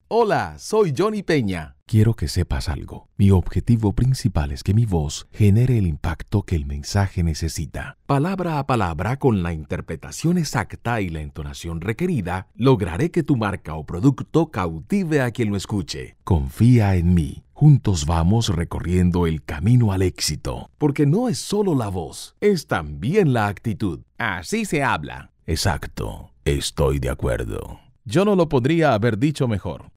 Hola, soy Johnny Peña. Quiero que sepas algo. Mi objetivo principal es que mi voz genere el impacto que el mensaje necesita. Palabra a palabra, con la interpretación exacta y la entonación requerida, lograré que tu marca o producto cautive a quien lo escuche. Confía en mí. Juntos vamos recorriendo el camino al éxito. Porque no es solo la voz, es también la actitud. Así se habla. Exacto. Estoy de acuerdo. Yo no lo podría haber dicho mejor.